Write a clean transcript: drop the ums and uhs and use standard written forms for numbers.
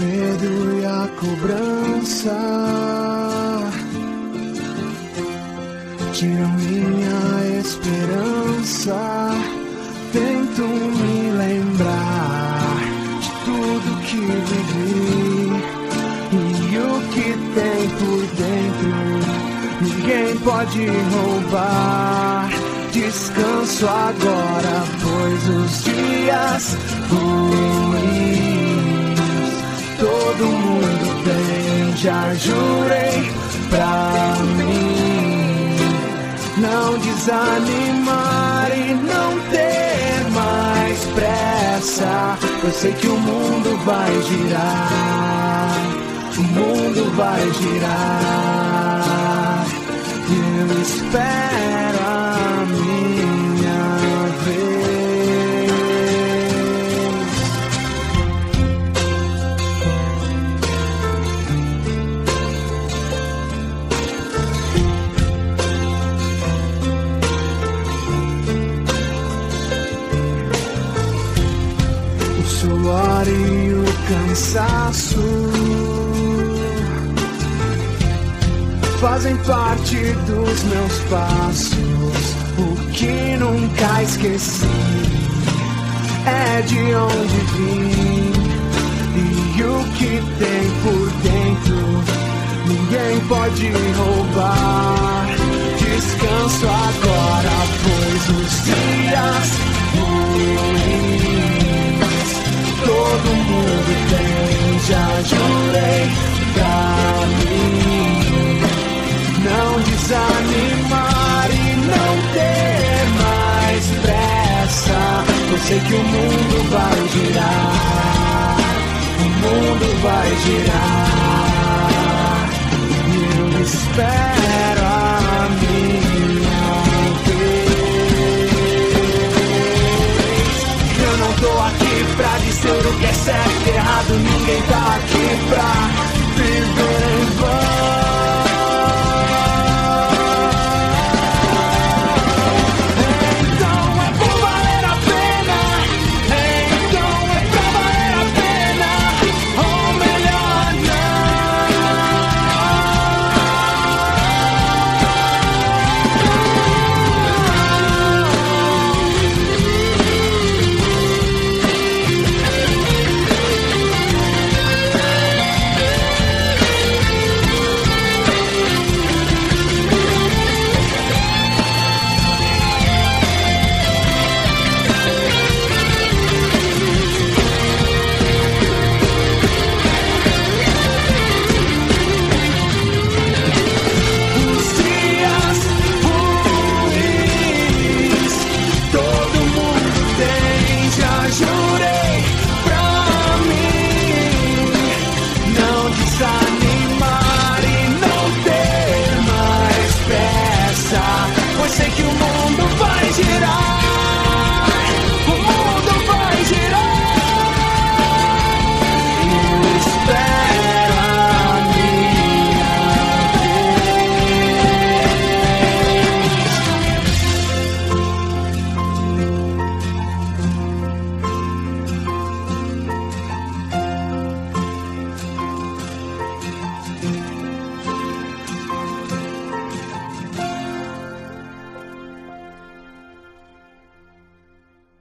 medo e a cobrança tiram minha esperança. Tento me lembrar de tudo que vivi e o que tem por dentro. Ninguém pode roubar. Descanso agora, pois os dias ruins todo mundo tem. Já jurei pra mim não desanimar e não ter mais pressa. Eu sei que o mundo vai girar, o mundo vai girar. Eu espero a minha vez. O suor e o cansaço fazem parte dos meus passos. O que nunca esqueci é de onde vim e o que tem por dentro. Ninguém pode roubar. Descanso agora, pois os dias ruins todo mundo tem. Já jurei pra mim não desanimar e não ter mais pressa. Eu sei que o mundo vai girar, o mundo vai girar. E eu espero a minha vez. Eu não tô aqui pra dizer o que é certo e errado. Ninguém tá aqui pra viver